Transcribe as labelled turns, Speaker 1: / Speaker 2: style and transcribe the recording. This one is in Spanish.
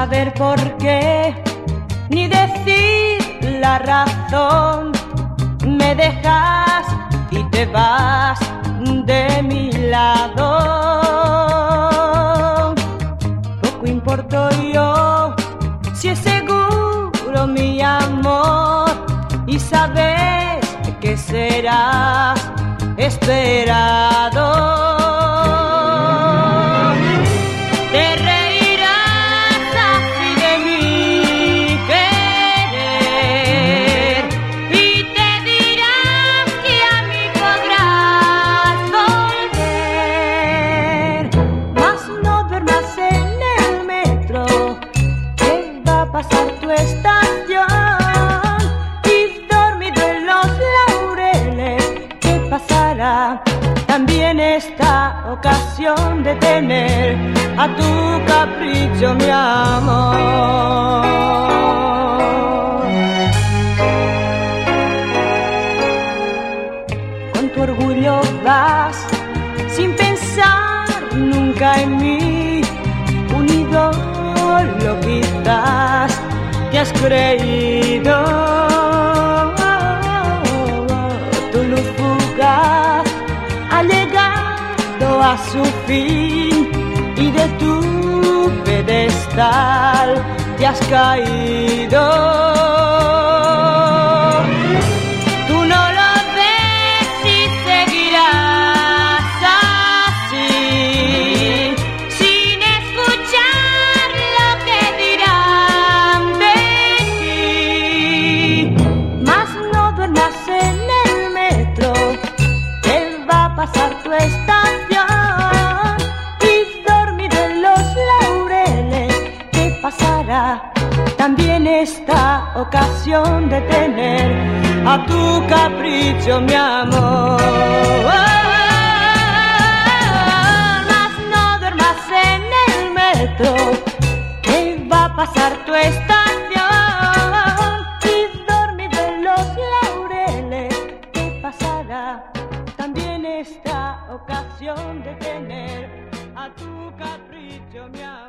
Speaker 1: saber por qué, ni decir la razón. Me dejas y te vas de mi lado. Poco importo yo si es seguro mi amor, y sabes que serás esperado. También esta ocasión de tener a tu capricho mi amor. Con tu orgullo vas sin pensar nunca en mí, un ídolo quizás te has creído. Tu luz fugaz ha llegado a su fin y de tu pedestal te has caído. Tú no lo ves y seguirás así, sin escuchar lo que dirán de ti. Mas no duermas en el metro, pasar tu estación y dormir en los laureles. ¿Qué pasará? También esta ocasión de tener a tu capricho mi amor. Mas no duermas en el metro, que va a pasar tu estación y dormir en los laureles. ¿Qué pasará? También esta ocasión de tener a tu capricho mi amor.